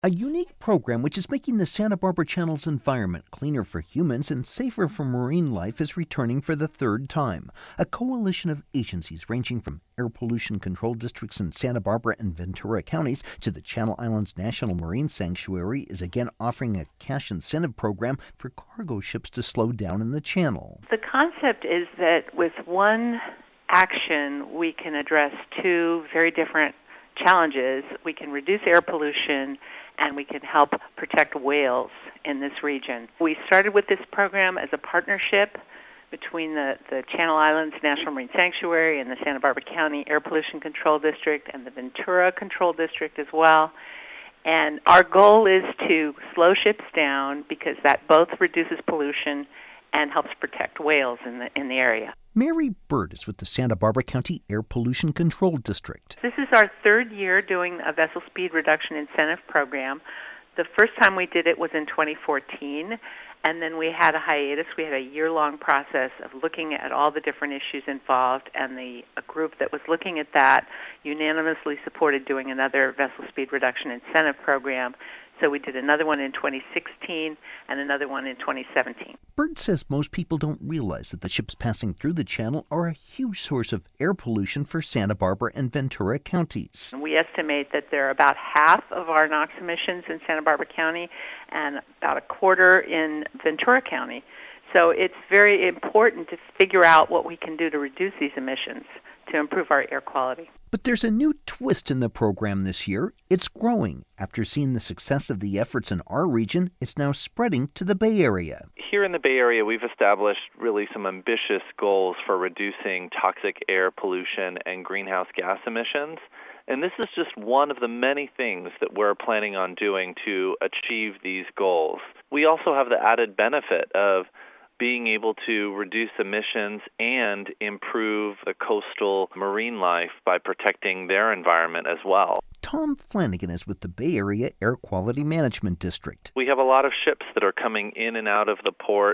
A unique program which is making the Santa Barbara Channel's environment cleaner for humans and safer for marine life is returning for the third time. A coalition of agencies ranging from air pollution control districts in Santa Barbara and Ventura counties to the Channel Islands National Marine Sanctuary is again offering a cash incentive program for cargo ships to slow down in the channel. The concept is that with one action, we can address two very different challenges. We can reduce air pollution and we can help protect whales in this region. We started with this program as a partnership between the Channel Islands National Marine Sanctuary and the Santa Barbara County Air Pollution Control District and the Ventura Control District as well. And our goal is to slow ships down because that both reduces pollution and helps protect whales in the area. Mary Bird is with the Santa Barbara County Air Pollution Control District. This is our third year doing a vessel speed reduction incentive program. The first time we did it was in 2014, and then we had a hiatus. We had a year-long process of looking at all the different issues involved, and a group that was looking at that unanimously supported doing another vessel speed reduction incentive program. So we did another one in 2016 and another one in 2017. Bird says most people don't realize that the ships passing through the channel are a huge source of air pollution for Santa Barbara and Ventura counties. We estimate that there are about half of our NOx emissions in Santa Barbara County and about a quarter in Ventura County. So it's very important to figure out what we can do to reduce these emissions to improve our air quality. But there's a new twist in the program this year. It's growing. After seeing the success of the efforts in our region, it's now spreading to the Bay Area. Here in the Bay Area, we've established really some ambitious goals for reducing toxic air pollution and greenhouse gas emissions. And this is just one of the many things that we're planning on doing to achieve these goals. We also have the added benefit of being able to reduce emissions and improve the coastal marine life by protecting their environment as well. Tom Flanagan is with the Bay Area Air Quality Management District. We have a lot of ships that are coming in and out of the port,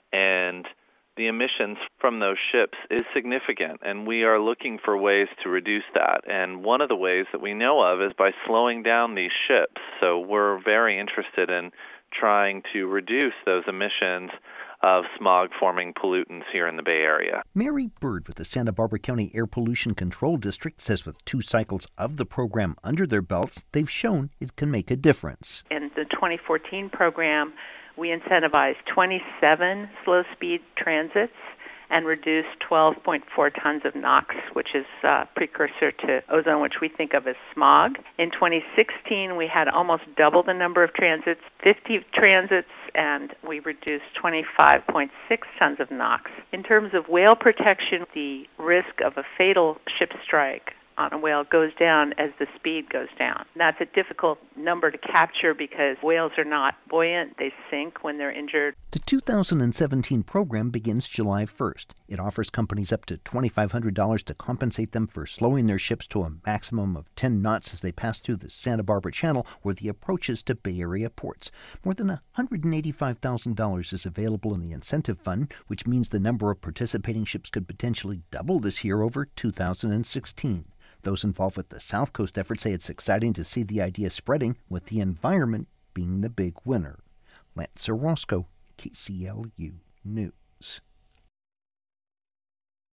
and the emissions from those ships is significant, and we are looking for ways to reduce that. And one of the ways that we know of is by slowing down these ships. So we're very interested in trying to reduce those emissions of smog-forming pollutants here in the Bay Area. Mary Bird with the Santa Barbara County Air Pollution Control District says with 2 cycles of the program under their belts, they've shown it can make a difference. In the 2014 program, we incentivized 27 slow-speed transits and reduced 12.4 tons of NOx, which is a precursor to ozone, which we think of as smog. In 2016, we had almost double the number of transits, 50 transits, and we reduced 25.6 tons of NOx. In terms of whale protection, the risk of a fatal ship strike on a whale goes down as the speed goes down. That's a difficult number to capture because whales are not buoyant. They sink when they're injured. The 2017 program begins July 1st. It offers companies up to $2,500 to compensate them for slowing their ships to a maximum of 10 knots as they pass through the Santa Barbara Channel or the approaches to Bay Area ports. More than $185,000 is available in the incentive fund, which means the number of participating ships could potentially double this year over 2016. Those involved with the South Coast effort say it's exciting to see the idea spreading, with the environment being the big winner. Lance Orozco, KCLU News.